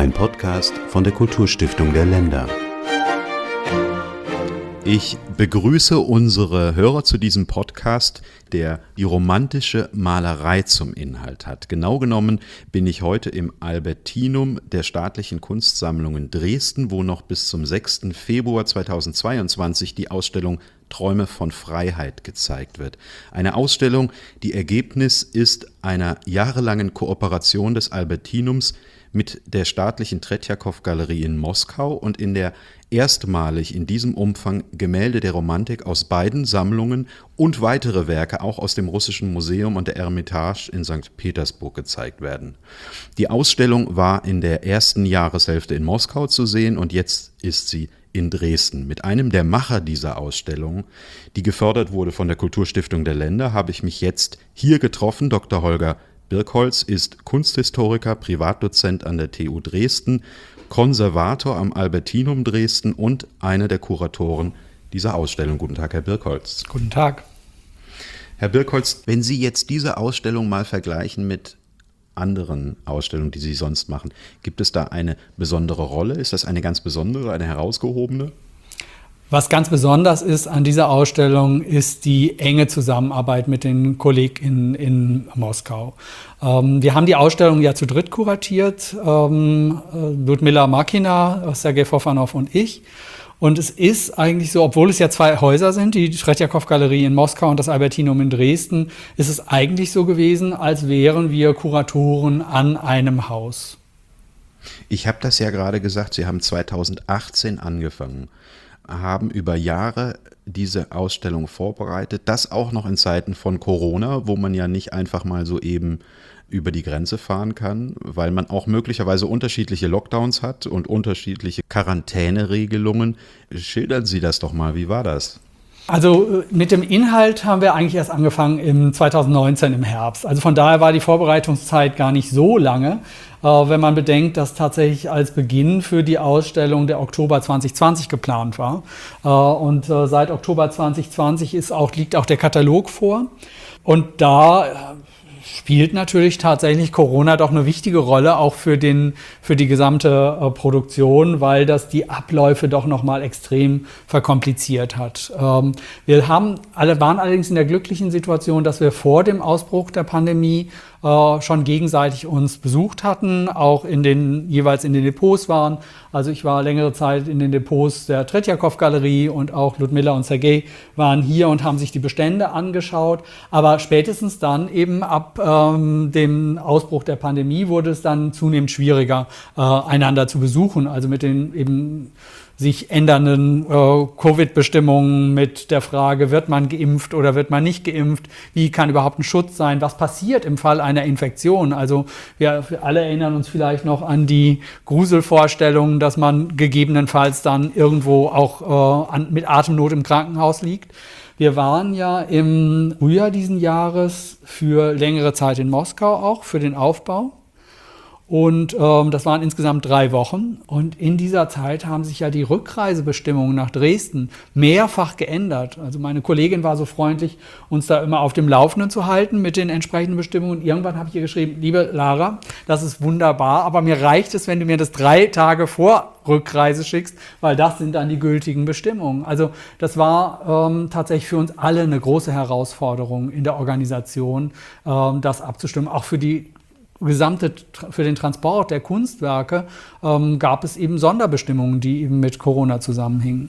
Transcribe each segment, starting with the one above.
Ein Podcast von der Kulturstiftung der Länder. Ich begrüße unsere Hörer zu diesem Podcast, der die romantische Malerei zum Inhalt hat. Genau genommen bin ich heute im Albertinum der Staatlichen Kunstsammlungen Dresden, wo noch bis zum 6. Februar 2022 die Ausstellung Träume von Freiheit gezeigt wird. Eine Ausstellung, die Ergebnis ist einer jahrelangen Kooperation des Albertinums mit der staatlichen Tretjakow-Galerie in Moskau und in der erstmalig in diesem Umfang Gemälde der Romantik aus beiden Sammlungen und weitere Werke auch aus dem Russischen Museum und der Ermitage in St. Petersburg gezeigt werden. Die Ausstellung war in der ersten Jahreshälfte in Moskau zu sehen und jetzt ist sie in Dresden. Mit einem der Macher dieser Ausstellung, die gefördert wurde von der Kulturstiftung der Länder, habe ich mich jetzt hier getroffen. Dr. Holger Birkholz ist Kunsthistoriker, Privatdozent an der TU Dresden, Konservator am Albertinum Dresden und einer der Kuratoren dieser Ausstellung. Guten Tag, Herr Birkholz. Guten Tag. Herr Birkholz, wenn Sie jetzt diese Ausstellung mal vergleichen mit anderen Ausstellungen, die Sie sonst machen, gibt es da eine besondere Rolle? Ist das eine ganz besondere, eine herausgehobene? Was ganz besonders ist an dieser Ausstellung, ist die enge Zusammenarbeit mit den KollegInnen in Moskau. Wir haben die Ausstellung ja zu dritt kuratiert, Ludmila Makina, Sergei Fofanow und ich. Und es ist eigentlich so, obwohl es ja zwei Häuser sind, die Tretjakow-Galerie in Moskau und das Albertinum in Dresden, ist es eigentlich so gewesen, als wären wir Kuratoren an einem Haus. Ich habe das ja gerade gesagt, Sie haben 2018 angefangen, haben über Jahre diese Ausstellung vorbereitet, das auch noch in Zeiten von Corona, wo man ja nicht einfach mal so eben über die Grenze fahren kann, weil man auch möglicherweise unterschiedliche Lockdowns hat und unterschiedliche Quarantäneregelungen. Schildern Sie das doch mal, wie war das? Also mit dem Inhalt haben wir eigentlich erst angefangen im 2019 im Herbst. Also von daher war die Vorbereitungszeit gar nicht so lange, wenn man bedenkt, dass tatsächlich als Beginn für die Ausstellung der Oktober 2020 geplant war. Und seit Oktober 2020 liegt auch der Katalog vor. Und da spielt natürlich tatsächlich Corona doch eine wichtige Rolle, auch für die gesamte Produktion, weil das die Abläufe doch nochmal extrem verkompliziert hat. Wir waren allerdings in der glücklichen Situation, dass wir vor dem Ausbruch der Pandemie schon gegenseitig uns besucht hatten, auch jeweils in den Depots waren. Also ich war längere Zeit in den Depots der Tretjakow-Galerie und auch Ludmila und Sergei waren hier und haben sich die Bestände angeschaut. Aber spätestens dann eben ab dem Ausbruch der Pandemie wurde es dann zunehmend schwieriger, einander zu besuchen. Also mit den eben sich ändernden Covid-Bestimmungen, mit der Frage, wird man geimpft oder wird man nicht geimpft? Wie kann überhaupt ein Schutz sein? Was passiert im Fall einer Infektion? Also wir alle erinnern uns vielleicht noch an die Gruselvorstellung, dass man gegebenenfalls dann irgendwo auch mit Atemnot im Krankenhaus liegt. Wir waren ja im Frühjahr diesen Jahres für längere Zeit in Moskau auch, für den Aufbau. Und das waren insgesamt 3 Wochen. Und in dieser Zeit haben sich ja die Rückreisebestimmungen nach Dresden mehrfach geändert. Also meine Kollegin war so freundlich, uns da immer auf dem Laufenden zu halten mit den entsprechenden Bestimmungen. Und irgendwann habe ich ihr geschrieben, liebe Lara, das ist wunderbar, aber mir reicht es, wenn du mir das 3 Tage vor Rückreise schickst, weil das sind dann die gültigen Bestimmungen. Also das war tatsächlich für uns alle eine große Herausforderung in der Organisation, das abzustimmen, auch für den Transport der Kunstwerke gab es eben Sonderbestimmungen, die eben mit Corona zusammenhingen.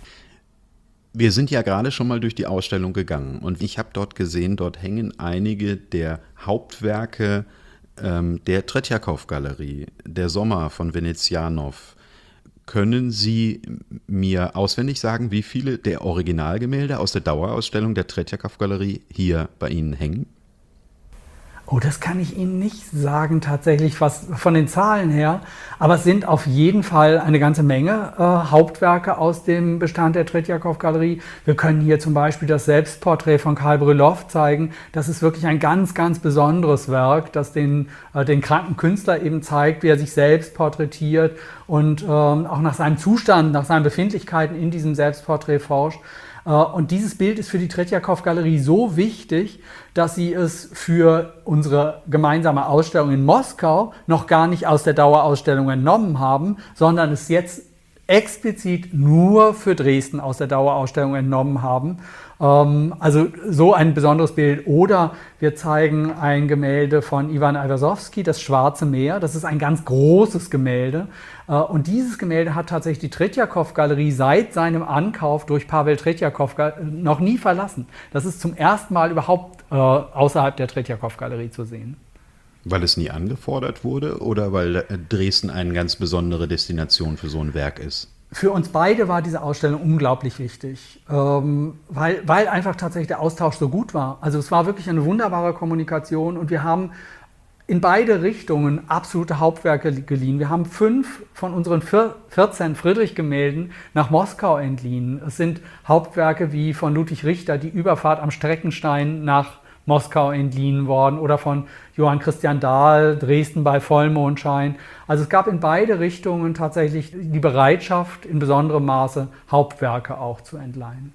Wir sind ja gerade schon mal durch die Ausstellung gegangen und ich habe dort gesehen, dort hängen einige der Hauptwerke der Tretjakow-Galerie, der Sommer von Venezianow. Können Sie mir auswendig sagen, wie viele der Originalgemälde aus der Dauerausstellung der Tretjakow-Galerie hier bei Ihnen hängen? Oh, das kann ich Ihnen nicht sagen tatsächlich, was von den Zahlen her. Aber es sind auf jeden Fall eine ganze Menge Hauptwerke aus dem Bestand der Tretjakow-Galerie. Wir können hier zum Beispiel das Selbstporträt von Karl Brülow zeigen. Das ist wirklich ein ganz, ganz besonderes Werk, das den kranken Künstler eben zeigt, wie er sich selbst porträtiert und auch nach seinem Zustand, nach seinen Befindlichkeiten in diesem Selbstporträt forscht. Und dieses Bild ist für die Tretjakow-Galerie so wichtig, dass sie es für unsere gemeinsame Ausstellung in Moskau noch gar nicht aus der Dauerausstellung entnommen haben, sondern es jetzt explizit nur für Dresden aus der Dauerausstellung entnommen haben. Also so ein besonderes Bild. Oder wir zeigen ein Gemälde von Iwan Aiwasowski, das Schwarze Meer. Das ist ein ganz großes Gemälde. Und dieses Gemälde hat tatsächlich die Tretjakow-Galerie seit seinem Ankauf durch Pawel Tretjakow noch nie verlassen. Das ist zum ersten Mal überhaupt außerhalb der Tretjakow-Galerie zu sehen. Weil es nie angefordert wurde oder weil Dresden eine ganz besondere Destination für so ein Werk ist? Für uns beide war diese Ausstellung unglaublich wichtig, weil einfach tatsächlich der Austausch so gut war. Also es war wirklich eine wunderbare Kommunikation und wir haben in beide Richtungen absolute Hauptwerke geliehen. Wir haben 5 von unseren 14 Friedrich-Gemälden nach Moskau entliehen. Es sind Hauptwerke wie von Ludwig Richter, die Überfahrt am Streckenstein nach Moskau entliehen worden, oder von Johann Christian Dahl, Dresden bei Vollmondschein. Also es gab in beide Richtungen tatsächlich die Bereitschaft, in besonderem Maße Hauptwerke auch zu entleihen.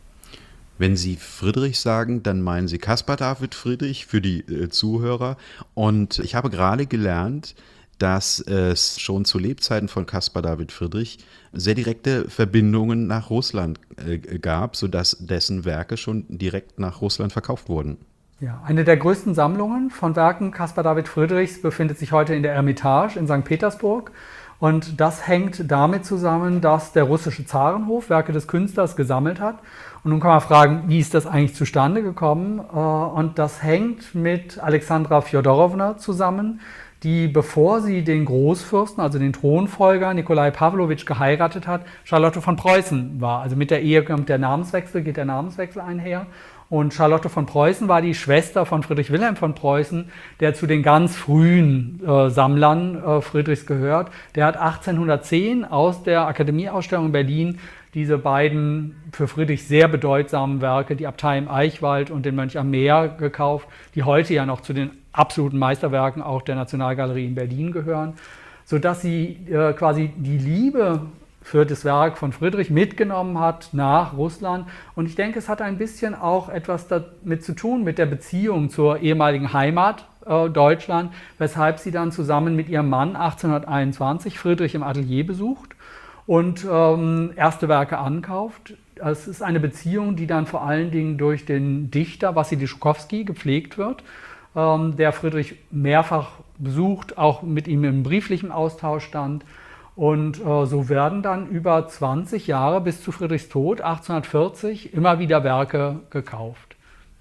Wenn Sie Friedrich sagen, dann meinen Sie Caspar David Friedrich für die Zuhörer. Und ich habe gerade gelernt, dass es schon zu Lebzeiten von Caspar David Friedrich sehr direkte Verbindungen nach Russland gab, sodass dessen Werke schon direkt nach Russland verkauft wurden. Ja, eine der größten Sammlungen von Werken Caspar David Friedrichs befindet sich heute in der Ermitage in St. Petersburg. Und das hängt damit zusammen, dass der russische Zarenhof Werke des Künstlers gesammelt hat. Und nun kann man fragen, wie ist das eigentlich zustande gekommen? Und das hängt mit Alexandra Fjodorowna zusammen, die, bevor sie den Großfürsten, also den Thronfolger Nikolai Pawlowitsch geheiratet hat, Charlotte von Preußen war. Also mit der Ehe geht der Namenswechsel einher. Und Charlotte von Preußen war die Schwester von Friedrich Wilhelm von Preußen, der zu den ganz frühen Sammlern Friedrichs gehört. Der hat 1810 aus der Akademieausstellung in Berlin diese beiden für Friedrich sehr bedeutsamen Werke, die Abtei im Eichwald und den Mönch am Meer, gekauft, die heute ja noch zu den absoluten Meisterwerken auch der Nationalgalerie in Berlin gehören, sodass sie quasi die Liebe für das Werk von Friedrich mitgenommen hat nach Russland. Und ich denke, es hat ein bisschen auch etwas damit zu tun, mit der Beziehung zur ehemaligen Heimat Deutschland, weshalb sie dann zusammen mit ihrem Mann 1821 Friedrich im Atelier besucht und erste Werke ankauft. Es ist eine Beziehung, die dann vor allen Dingen durch den Dichter Wassili Schukowski gepflegt wird, der Friedrich mehrfach besucht, auch mit ihm im brieflichen Austausch stand. Und so werden dann über 20 Jahre bis zu Friedrichs Tod 1840 immer wieder Werke gekauft.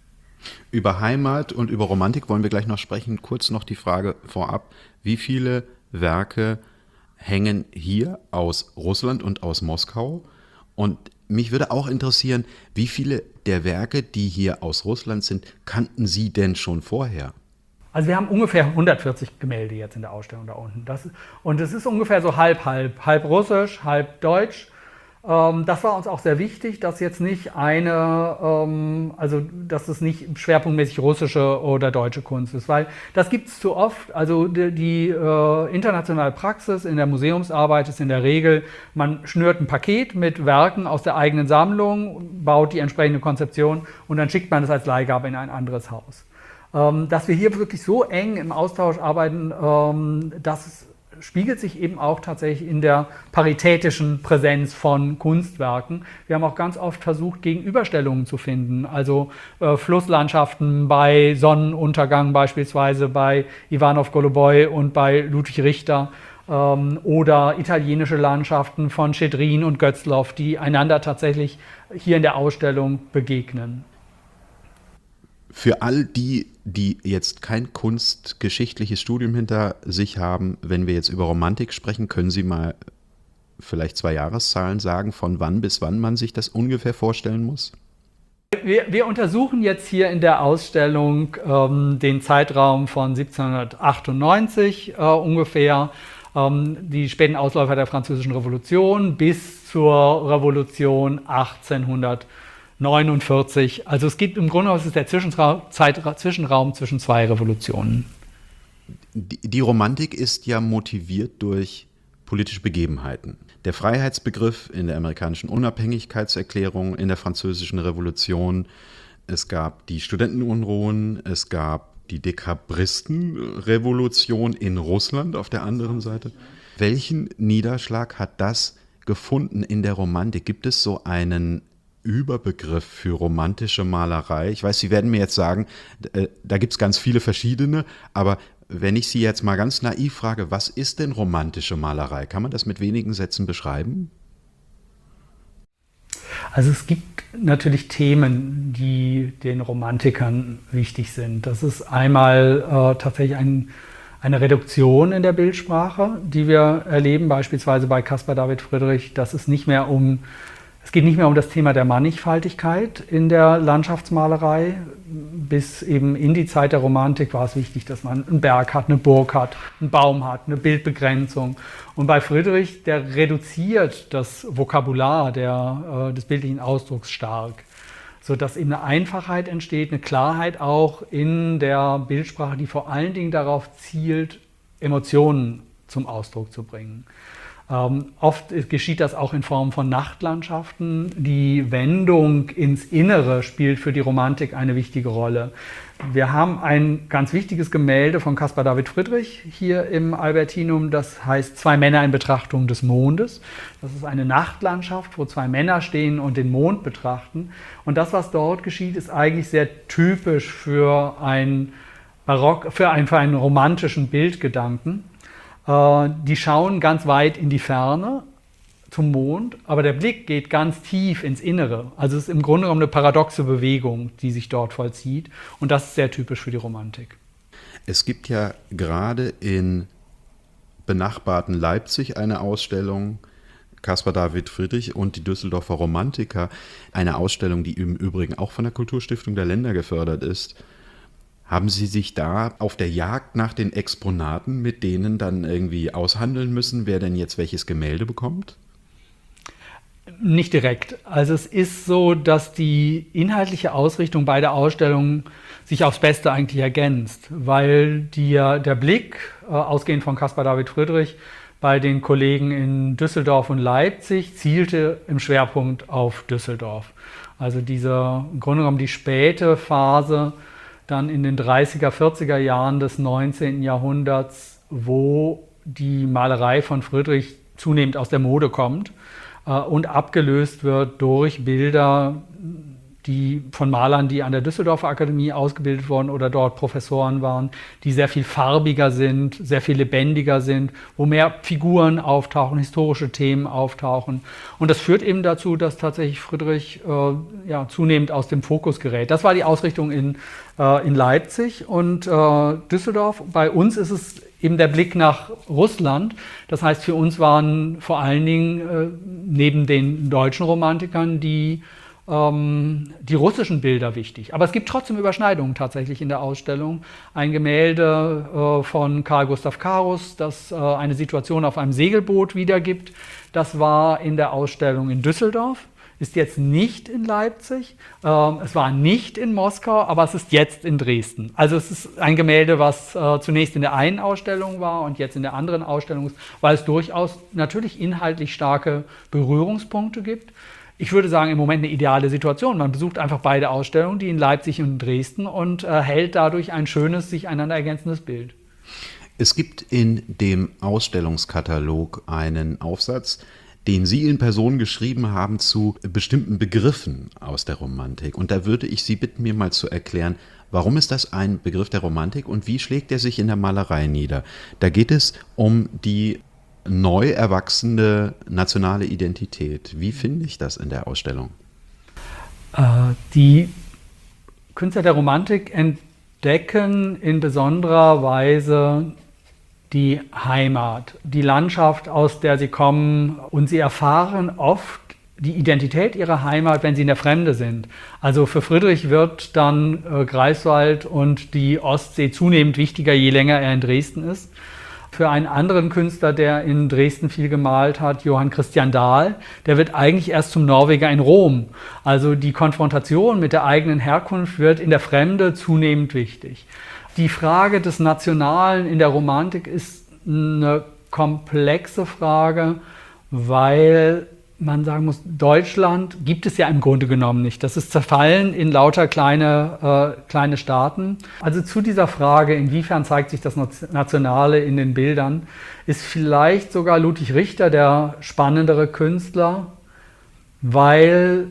Über Heimat und über Romantik wollen wir gleich noch sprechen. Kurz noch die Frage vorab, wie viele Werke hängen hier aus Russland und aus Moskau? Und mich würde auch interessieren, wie viele der Werke, die hier aus Russland sind, kannten Sie denn schon vorher? Also wir haben ungefähr 140 Gemälde jetzt in der Ausstellung da unten. Und es ist ungefähr so halb russisch, halb deutsch. Das war uns auch sehr wichtig, dass jetzt nicht dass es nicht schwerpunktmäßig russische oder deutsche Kunst ist, weil das gibt es zu oft. Also die internationale Praxis in der Museumsarbeit ist in der Regel, man schnürt ein Paket mit Werken aus der eigenen Sammlung, baut die entsprechende Konzeption und dann schickt man es als Leihgabe in ein anderes Haus. Dass wir hier wirklich so eng im Austausch arbeiten, das spiegelt sich eben auch tatsächlich in der paritätischen Präsenz von Kunstwerken. Wir haben auch ganz oft versucht, Gegenüberstellungen zu finden, also Flusslandschaften bei Sonnenuntergang beispielsweise bei Iwanov Goluboi und bei Ludwig Richter oder italienische Landschaften von Schedrin und Götzloff, die einander tatsächlich hier in der Ausstellung begegnen. Für all die jetzt kein kunstgeschichtliches Studium hinter sich haben, wenn wir jetzt über Romantik sprechen, können Sie mal vielleicht 2 Jahreszahlen sagen, von wann bis wann man sich das ungefähr vorstellen muss? Wir untersuchen jetzt hier in der Ausstellung den Zeitraum von 1798 ungefähr, die späten Ausläufer der Französischen Revolution bis zur Revolution 1849. Also es geht im Grunde genommen, es ist der Zwischenraum zwischen 2 Revolutionen. Die Romantik ist ja motiviert durch politische Begebenheiten. Der Freiheitsbegriff in der amerikanischen Unabhängigkeitserklärung, in der französischen Revolution, es gab die Studentenunruhen, es gab die Dekabristenrevolution in Russland auf der anderen Seite. Welchen Niederschlag hat das gefunden in der Romantik? Gibt es so einen Überbegriff für romantische Malerei? Ich weiß, Sie werden mir jetzt sagen, da gibt es ganz viele verschiedene, aber wenn ich Sie jetzt mal ganz naiv frage, was ist denn romantische Malerei? Kann man das mit wenigen Sätzen beschreiben? Also es gibt natürlich Themen, die den Romantikern wichtig sind. Das ist einmal tatsächlich eine Reduktion in der Bildsprache, die wir erleben, beispielsweise bei Caspar David Friedrich, dass es geht nicht mehr um das Thema der Mannigfaltigkeit in der Landschaftsmalerei. Bis eben in die Zeit der Romantik war es wichtig, dass man einen Berg hat, eine Burg hat, einen Baum hat, eine Bildbegrenzung. Und bei Friedrich, der reduziert das Vokabular des bildlichen Ausdrucks stark, sodass eben eine Einfachheit entsteht, eine Klarheit auch in der Bildsprache, die vor allen Dingen darauf zielt, Emotionen zum Ausdruck zu bringen. Oft geschieht das auch in Form von Nachtlandschaften. Die Wendung ins Innere spielt für die Romantik eine wichtige Rolle. Wir haben ein ganz wichtiges Gemälde von Caspar David Friedrich hier im Albertinum, das heißt Zwei Männer in Betrachtung des Mondes. Das ist eine Nachtlandschaft, wo zwei Männer stehen und den Mond betrachten. Und das, was dort geschieht, ist eigentlich sehr typisch für einen romantischen Bildgedanken. Die schauen ganz weit in die Ferne zum Mond, aber der Blick geht ganz tief ins Innere. Also es ist im Grunde genommen eine paradoxe Bewegung, die sich dort vollzieht. Und das ist sehr typisch für die Romantik. Es gibt ja gerade in benachbarten Leipzig eine Ausstellung, Caspar David Friedrich und die Düsseldorfer Romantiker, eine Ausstellung, die im Übrigen auch von der Kulturstiftung der Länder gefördert ist. Haben Sie sich da auf der Jagd nach den Exponaten mit denen dann irgendwie aushandeln müssen, wer denn jetzt welches Gemälde bekommt? Nicht direkt. Also es ist so, dass die inhaltliche Ausrichtung beider Ausstellungen sich aufs Beste eigentlich ergänzt, weil der Blick, ausgehend von Caspar David Friedrich, bei den Kollegen in Düsseldorf und Leipzig zielte im Schwerpunkt auf Düsseldorf. Also im Grunde genommen die späte Phase, dann in den 30er, 40er Jahren des 19. Jahrhunderts, wo die Malerei von Friedrich zunehmend aus der Mode kommt und abgelöst wird durch Bilder, die von Malern, die an der Düsseldorfer Akademie ausgebildet wurden oder dort Professoren waren, die sehr viel farbiger sind, sehr viel lebendiger sind, wo mehr Figuren auftauchen, historische Themen auftauchen. Und das führt eben dazu, dass tatsächlich Friedrich zunehmend aus dem Fokus gerät. Das war die Ausrichtung in Leipzig und Düsseldorf. Bei uns ist es eben der Blick nach Russland. Das heißt, für uns waren vor allen Dingen neben den deutschen Romantikern die russischen Bilder wichtig. Aber es gibt trotzdem Überschneidungen tatsächlich in der Ausstellung. Ein Gemälde von Carl Gustav Carus, das eine Situation auf einem Segelboot wiedergibt. Das war in der Ausstellung in Düsseldorf, ist jetzt nicht in Leipzig, es war nicht in Moskau, aber es ist jetzt in Dresden. Also es ist ein Gemälde, was zunächst in der einen Ausstellung war und jetzt in der anderen Ausstellung ist, weil es durchaus natürlich inhaltlich starke Berührungspunkte gibt. Ich würde sagen, im Moment eine ideale Situation. Man besucht einfach beide Ausstellungen, die in Leipzig und in Dresden, und erhält dadurch ein schönes, sich einander ergänzendes Bild. Es gibt in dem Ausstellungskatalog einen Aufsatz, den Sie in Person geschrieben haben zu bestimmten Begriffen aus der Romantik. Und da würde ich Sie bitten, mir mal zu erklären, warum ist das ein Begriff der Romantik und wie schlägt er sich in der Malerei nieder? Da geht es um die neu erwachsene nationale Identität. Wie finde ich das in der Ausstellung? Die Künstler der Romantik entdecken in besonderer Weise die Heimat, die Landschaft, aus der sie kommen, und sie erfahren oft die Identität ihrer Heimat, wenn sie in der Fremde sind. Also für Friedrich wird dann Greifswald und die Ostsee zunehmend wichtiger, je länger er in Dresden ist. Für einen anderen Künstler, der in Dresden viel gemalt hat, Johann Christian Dahl, der wird eigentlich erst zum Norweger in Rom. Also die Konfrontation mit der eigenen Herkunft wird in der Fremde zunehmend wichtig. Die Frage des Nationalen in der Romantik ist eine komplexe Frage, weil man sagen muss, Deutschland gibt es ja im Grunde genommen nicht. Das ist zerfallen in lauter kleine Staaten. Also zu dieser Frage, inwiefern zeigt sich das Nationale in den Bildern, ist vielleicht sogar Ludwig Richter der spannendere Künstler, weil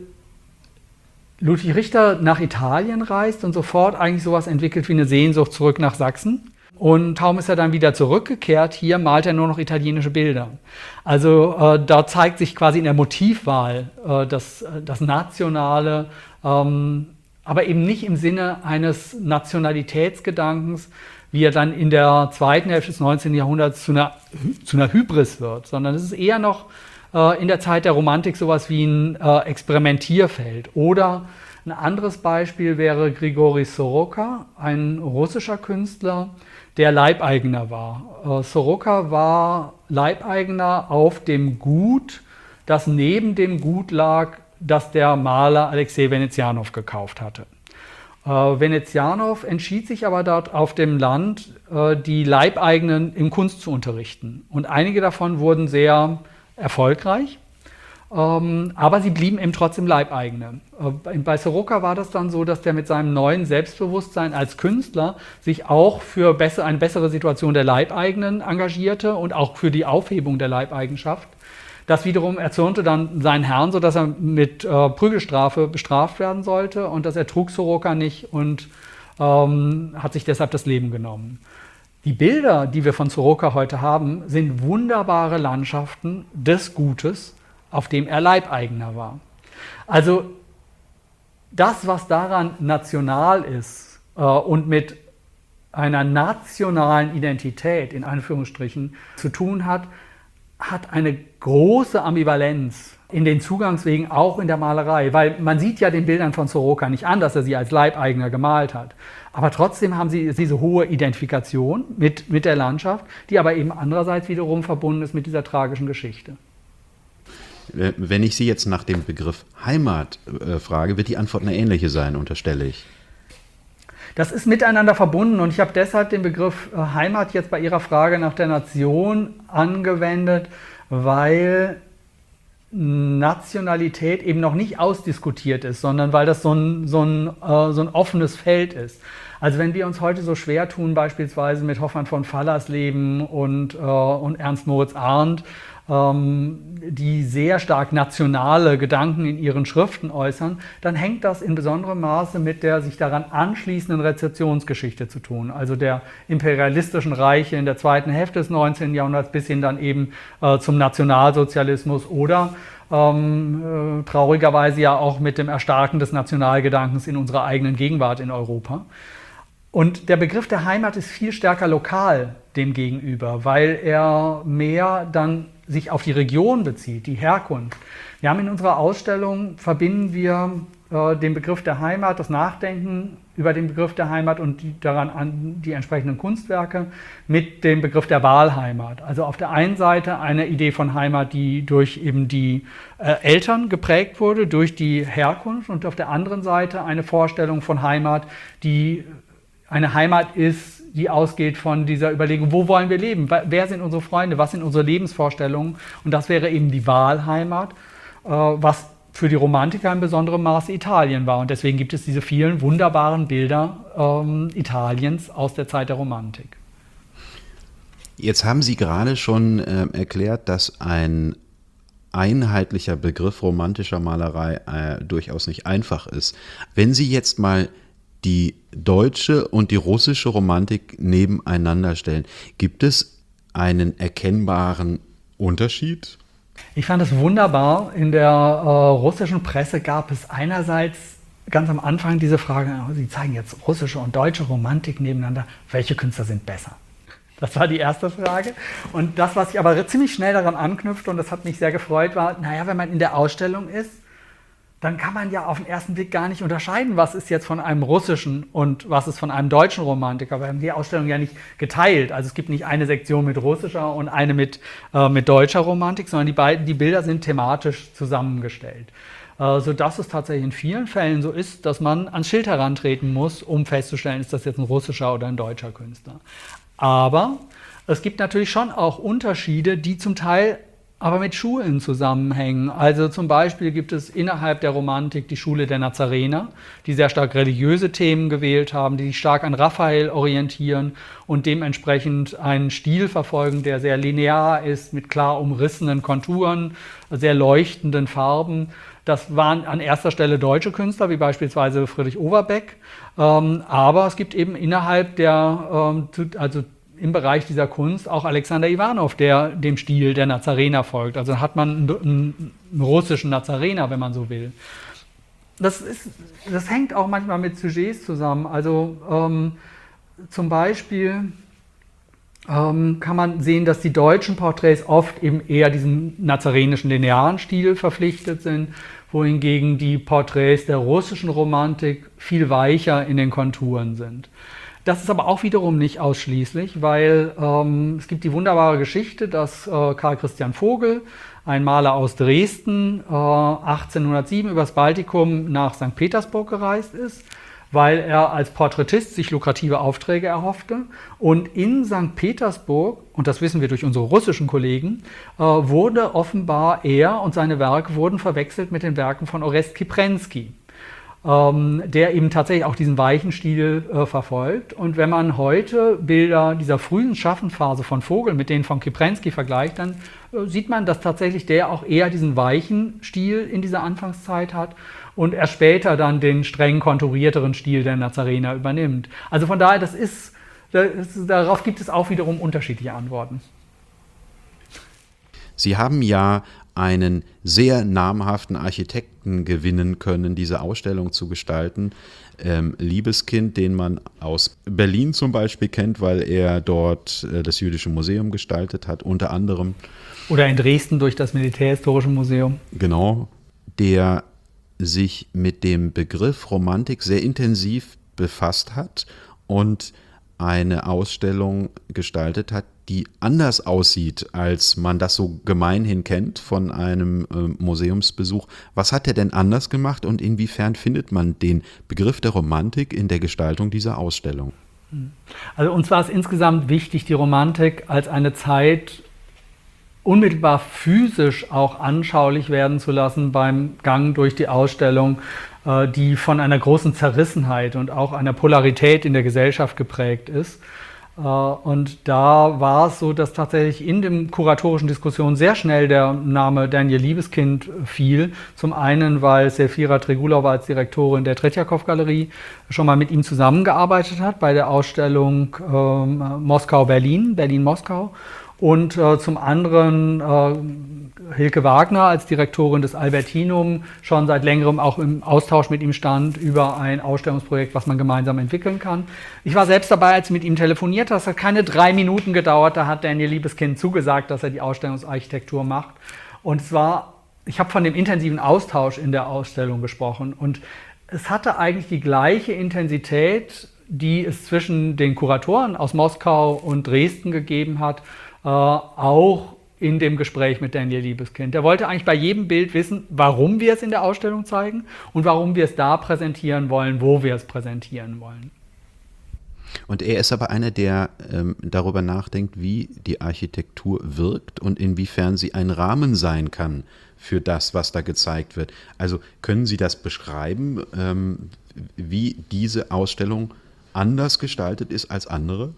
Ludwig Richter nach Italien reist und sofort eigentlich sowas entwickelt wie eine Sehnsucht zurück nach Sachsen. Und kaum ist er dann wieder zurückgekehrt, hier malt er nur noch italienische Bilder. Also da zeigt sich quasi in der Motivwahl das Nationale, aber eben nicht im Sinne eines Nationalitätsgedankens, wie er dann in der zweiten Hälfte des 19. Jahrhunderts zu einer Hybris wird, sondern es ist eher noch in der Zeit der Romantik sowas wie ein Experimentierfeld. Oder ein anderes Beispiel wäre Grigori Soroka, ein russischer Künstler, der Leibeigener war. Soroka war Leibeigener auf dem Gut, das neben dem Gut lag, das der Maler Alexei Venezianow gekauft hatte. Venezianow entschied sich aber dort auf dem Land, die Leibeigenen in Kunst zu unterrichten. Und einige davon wurden sehr erfolgreich. Aber sie blieben eben trotzdem Leibeigene. Bei Soroka war das dann so, dass der mit seinem neuen Selbstbewusstsein als Künstler sich auch für eine bessere Situation der Leibeigenen engagierte und auch für die Aufhebung der Leibeigenschaft. Das wiederum erzürnte dann seinen Herrn, sodass er mit Prügelstrafe bestraft werden sollte, und das ertrug Soroka nicht und hat sich deshalb das Leben genommen. Die Bilder, die wir von Soroka heute haben, sind wunderbare Landschaften des Gutes, auf dem er Leibeigener war. Also das, was daran national ist und mit einer nationalen Identität in Anführungsstrichen zu tun hat, hat eine große Ambivalenz in den Zugangswegen, auch in der Malerei. Weil man sieht ja den Bildern von Soroka nicht an, dass er sie als Leibeigener gemalt hat. Aber trotzdem haben sie diese hohe Identifikation mit der Landschaft, die aber eben andererseits wiederum verbunden ist mit dieser tragischen Geschichte. Wenn ich Sie jetzt nach dem Begriff Heimat frage, wird die Antwort eine ähnliche sein, unterstelle ich. Das ist miteinander verbunden, und ich habe deshalb den Begriff Heimat jetzt bei Ihrer Frage nach der Nation angewendet, weil Nationalität eben noch nicht ausdiskutiert ist, sondern weil das so ein offenes Feld ist. Also wenn wir uns heute so schwer tun, beispielsweise mit Hoffmann von Fallersleben und Ernst Moritz Arndt, die sehr stark nationale Gedanken in ihren Schriften äußern, dann hängt das in besonderem Maße mit der sich daran anschließenden Rezeptionsgeschichte zu tun, also der imperialistischen Reiche in der zweiten Hälfte des 19. Jahrhunderts bis hin dann eben zum Nationalsozialismus oder traurigerweise ja auch mit dem Erstarken des Nationalgedankens in unserer eigenen Gegenwart in Europa. Und der Begriff der Heimat ist viel stärker lokal dem gegenüber, weil er mehr dann sich auf die Region bezieht, die Herkunft. Wir haben in unserer Ausstellung, verbinden wir den Begriff der Heimat, das Nachdenken über den Begriff der Heimat und die entsprechenden Kunstwerke mit dem Begriff der Wahlheimat. Also auf der einen Seite eine Idee von Heimat, die durch eben die Eltern geprägt wurde, durch die Herkunft, und auf der anderen Seite eine Vorstellung von Heimat, die eine Heimat ist, die ausgeht von dieser Überlegung, wo wollen wir leben, wer sind unsere Freunde, was sind unsere Lebensvorstellungen, und das wäre eben die Wahlheimat, was für die Romantiker in besonderem Maße Italien war, und deswegen gibt es diese vielen wunderbaren Bilder Italiens aus der Zeit der Romantik. Jetzt haben Sie gerade schon erklärt, dass ein einheitlicher Begriff romantischer Malerei durchaus nicht einfach ist. Wenn Sie jetzt mal die deutsche und die russische Romantik nebeneinander stellen, gibt es einen erkennbaren Unterschied? Ich fand es wunderbar. In der russischen Presse gab es einerseits ganz am Anfang diese Frage, Sie zeigen jetzt russische und deutsche Romantik nebeneinander, welche Künstler sind besser? Das war die erste Frage. Und das, was ich aber ziemlich schnell daran anknüpfte, und das hat mich sehr gefreut, war, wenn man in der Ausstellung ist, dann kann man ja auf den ersten Blick gar nicht unterscheiden, was ist jetzt von einem russischen und was ist von einem deutschen Romantiker. Wir haben die Ausstellung ja nicht geteilt. Also es gibt nicht eine Sektion mit russischer und eine mit deutscher Romantik, sondern die Bilder sind thematisch zusammengestellt. Sodass es tatsächlich in vielen Fällen so ist, dass man ans Schild herantreten muss, um festzustellen, ist das jetzt ein russischer oder ein deutscher Künstler. Aber Es gibt natürlich schon auch Unterschiede, die zum Teil aber mit Schulen zusammenhängen. Also zum Beispiel gibt es innerhalb der Romantik die Schule der Nazarener, die sehr stark religiöse Themen gewählt haben, die sich stark an Raphael orientieren und dementsprechend einen Stil verfolgen, der sehr linear ist, mit klar umrissenen Konturen, sehr leuchtenden Farben. Das waren an erster Stelle deutsche Künstler, wie beispielsweise Friedrich Overbeck. Aber es gibt eben innerhalb der, also im Bereich dieser Kunst auch Alexander Iwanow, der dem Stil der Nazarener folgt. Also hat man einen russischen Nazarener, wenn man so will. Das hängt auch manchmal mit Sujets zusammen. Also zum Beispiel kann man sehen, dass die deutschen Porträts oft eben eher diesem nazarenischen linearen Stil verpflichtet sind, wohingegen die Porträts der russischen Romantik viel weicher in den Konturen sind. Das ist aber auch wiederum nicht ausschließlich, weil es gibt die wunderbare Geschichte, dass Karl Christian Vogel, ein Maler aus Dresden, 1807 übers Baltikum nach St. Petersburg gereist ist, weil er als Porträtist sich lukrative Aufträge erhoffte. Und in St. Petersburg, und das wissen wir durch unsere russischen Kollegen, wurde offenbar er und seine Werke wurden verwechselt mit den Werken von Orest Kiprensky, der eben tatsächlich auch diesen weichen Stil verfolgt. Und wenn man heute Bilder dieser frühen Schaffensphase von Vogel mit denen von Kiprensky vergleicht, dann sieht man, dass tatsächlich der auch eher diesen weichen Stil in dieser Anfangszeit hat und er später dann den streng konturierteren Stil der Nazarener übernimmt. Also von daher, darauf gibt es auch wiederum unterschiedliche Antworten. Sie haben ja einen sehr namhaften Architekten gewinnen können, diese Ausstellung zu gestalten. Liebeskind, den man aus Berlin zum Beispiel kennt, weil er dort das Jüdische Museum gestaltet hat, unter anderem. Oder in Dresden durch das Militärhistorische Museum. Genau, der sich mit dem Begriff Romantik sehr intensiv befasst hat und eine Ausstellung gestaltet hat, die anders aussieht, als man das so gemeinhin kennt von einem Museumsbesuch. Was hat er denn anders gemacht und inwiefern findet man den Begriff der Romantik in der Gestaltung dieser Ausstellung? Also uns war es insgesamt wichtig, die Romantik als eine Zeit unmittelbar physisch auch anschaulich werden zu lassen beim Gang durch die Ausstellung, die von einer großen Zerrissenheit und auch einer Polarität in der Gesellschaft geprägt ist. Und da war es so, dass tatsächlich in den kuratorischen Diskussionen sehr schnell der Name Daniel Liebeskind fiel. Zum einen, weil Selfira Tregulova als Direktorin der Tretjakow-Galerie schon mal mit ihm zusammengearbeitet hat bei der Ausstellung Moskau-Berlin, Berlin-Moskau. Und zum anderen Hilke Wagner als Direktorin des Albertinum schon seit längerem auch im Austausch mit ihm stand über ein Ausstellungsprojekt, was man gemeinsam entwickeln kann. Ich war selbst dabei, als ich mit ihm telefoniert habe. Das hat keine 3 Minuten gedauert. Da hat Daniel Liebeskind zugesagt, dass er die Ausstellungsarchitektur macht. Und ich habe von dem intensiven Austausch in der Ausstellung gesprochen. Und es hatte eigentlich die gleiche Intensität, die es zwischen den Kuratoren aus Moskau und Dresden gegeben hat, auch in dem Gespräch mit Daniel Liebeskind. Er wollte eigentlich bei jedem Bild wissen, warum wir es in der Ausstellung zeigen und warum wir es da präsentieren wollen, wo wir es präsentieren wollen. Und er ist aber einer, der darüber nachdenkt, wie die Architektur wirkt und inwiefern sie ein Rahmen sein kann für das, was da gezeigt wird. Also können Sie das beschreiben, wie diese Ausstellung anders gestaltet ist als andere?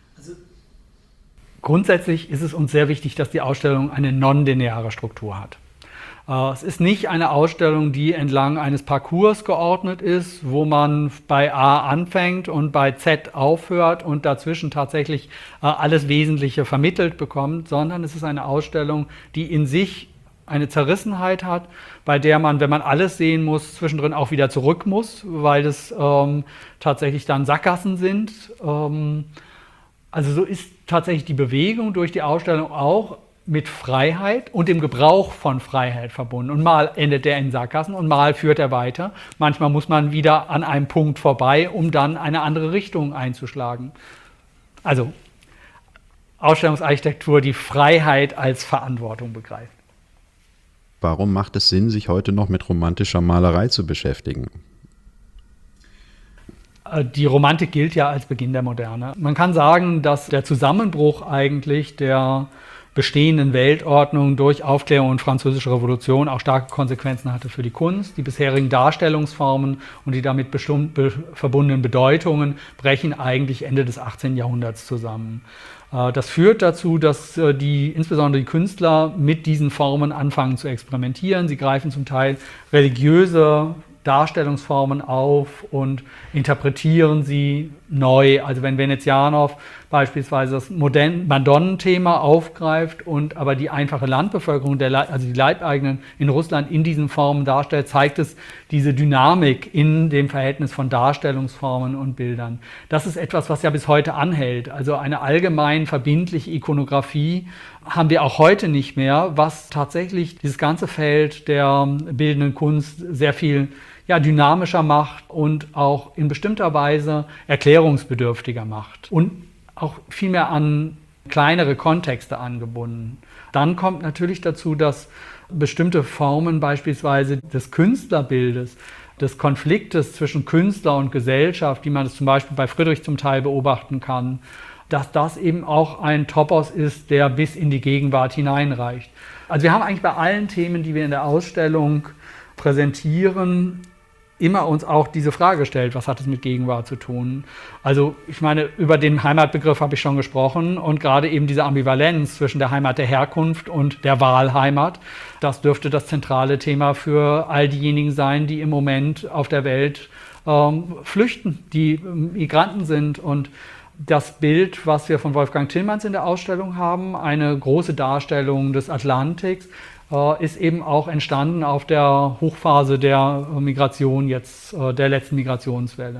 Grundsätzlich ist es uns sehr wichtig, dass die Ausstellung eine nonlineare Struktur hat. Es ist nicht eine Ausstellung, die entlang eines Parcours geordnet ist, wo man bei A anfängt und bei Z aufhört und dazwischen tatsächlich alles Wesentliche vermittelt bekommt, sondern es ist eine Ausstellung, die in sich eine Zerrissenheit hat, bei der man, wenn man alles sehen muss, zwischendrin auch wieder zurück muss, weil es tatsächlich dann Sackgassen sind. Also so ist tatsächlich die Bewegung durch die Ausstellung auch mit Freiheit und dem Gebrauch von Freiheit verbunden. Und mal endet der in Sackgassen und mal führt er weiter. Manchmal muss man wieder an einem Punkt vorbei, um dann eine andere Richtung einzuschlagen. Also Ausstellungsarchitektur, die Freiheit als Verantwortung begreift. Warum macht es Sinn, sich heute noch mit romantischer Malerei zu beschäftigen? Die Romantik gilt ja als Beginn der Moderne. Man kann sagen, dass der Zusammenbruch eigentlich der bestehenden Weltordnung durch Aufklärung und Französische Revolution auch starke Konsequenzen hatte für die Kunst. Die bisherigen Darstellungsformen und die damit verbundenen Bedeutungen brechen eigentlich Ende des 18. Jahrhunderts zusammen. Das führt dazu, dass insbesondere die Künstler mit diesen Formen anfangen zu experimentieren. Sie greifen zum Teil religiöse Darstellungsformen auf und interpretieren sie neu. Also wenn Venezianov beispielsweise das Madonnenthema aufgreift und aber die einfache Landbevölkerung, also die Leibeigenen in Russland in diesen Formen darstellt, zeigt es diese Dynamik in dem Verhältnis von Darstellungsformen und Bildern. Das ist etwas, was ja bis heute anhält. Also eine allgemein verbindliche Ikonografie haben wir auch heute nicht mehr, was tatsächlich dieses ganze Feld der bildenden Kunst sehr viel dynamischer macht und auch in bestimmter Weise erklärungsbedürftiger macht und auch viel mehr an kleinere Kontexte angebunden. Dann kommt natürlich dazu, dass bestimmte Formen beispielsweise des Künstlerbildes, des Konfliktes zwischen Künstler und Gesellschaft, wie man es zum Beispiel bei Friedrich zum Teil beobachten kann, dass das eben auch ein Topos ist, der bis in die Gegenwart hineinreicht. Also wir haben eigentlich bei allen Themen, die wir in der Ausstellung präsentieren, immer uns auch diese Frage gestellt, was hat es mit Gegenwart zu tun? Also ich meine, über den Heimatbegriff habe ich schon gesprochen und gerade eben diese Ambivalenz zwischen der Heimat der Herkunft und der Wahlheimat, das dürfte das zentrale Thema für all diejenigen sein, die im Moment auf der Welt flüchten, die Migranten sind. Und das Bild, was wir von Wolfgang Tillmans in der Ausstellung haben, eine große Darstellung des Atlantiks, ist eben auch entstanden auf der Hochphase der Migration jetzt, der letzten Migrationswelle.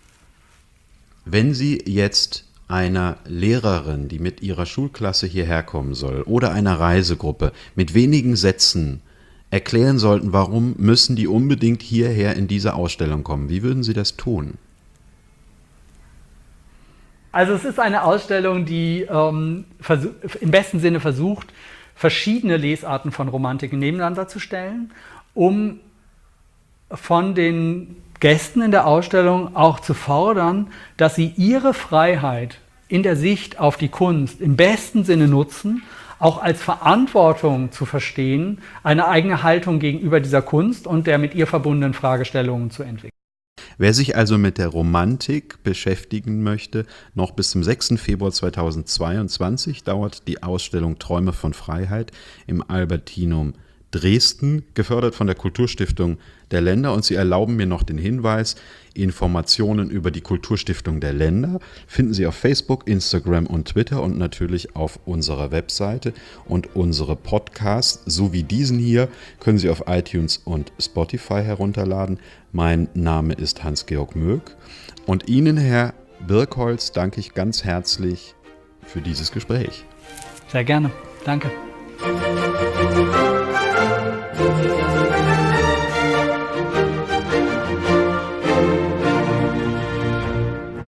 Wenn Sie jetzt einer Lehrerin, die mit ihrer Schulklasse hierher kommen soll, oder einer Reisegruppe mit wenigen Sätzen erklären sollten, warum müssen die unbedingt hierher in diese Ausstellung kommen, wie würden Sie das tun? Also es ist eine Ausstellung, die im besten Sinne versucht, verschiedene Lesarten von Romantik nebeneinander zu stellen, um von den Gästen in der Ausstellung auch zu fordern, dass sie ihre Freiheit in der Sicht auf die Kunst im besten Sinne nutzen, auch als Verantwortung zu verstehen, eine eigene Haltung gegenüber dieser Kunst und der mit ihr verbundenen Fragestellungen zu entwickeln. Wer sich also mit der Romantik beschäftigen möchte, noch bis zum 6. Februar 2022 dauert die Ausstellung Träume von Freiheit im Albertinum Dresden, gefördert von der Kulturstiftung der Länder. Und Sie erlauben mir noch den Hinweis, Informationen über die Kulturstiftung der Länder finden Sie auf Facebook, Instagram und Twitter und natürlich auf unserer Webseite. Und unsere Podcasts, so wie diesen hier, können Sie auf iTunes und Spotify herunterladen. Mein Name ist Hans-Georg Möck und Ihnen, Herr Birkholz, danke ich ganz herzlich für dieses Gespräch. Sehr gerne. Danke.